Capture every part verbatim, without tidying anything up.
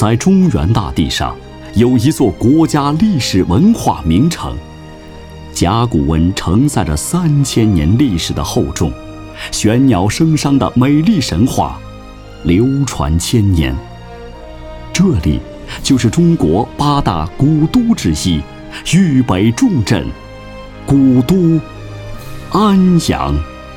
在中原大地上，有一座国家历史文化名城，甲骨文承载着三千年历史的厚重，玄鸟声商的美丽神话流传千年。这里就是中国八大古都之一，豫北重镇古都安阳。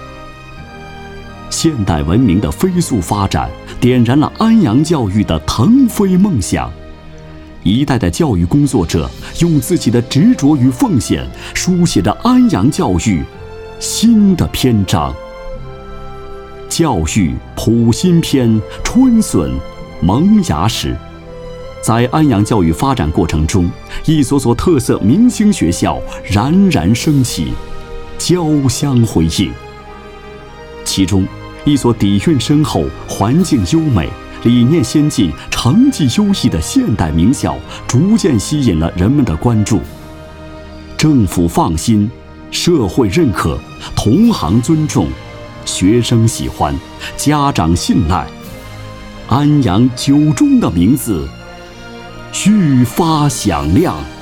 现代文明的飞速发展，点燃了安阳教育的腾飞梦想。一代代教育工作者用自己的执着与奉献，书写着安阳教育新的篇章。教育谱新篇，春笋萌芽时。在安阳教育发展过程中，一所所特色明星学校冉冉升起，交相辉映。其中一所底蕴深厚、环境优美、理念先进、成绩优异的现代名校逐渐吸引了人们的关注。政府放心，社会认可，同行尊重，学生喜欢，家长信赖，安阳九中的名字愈发响亮。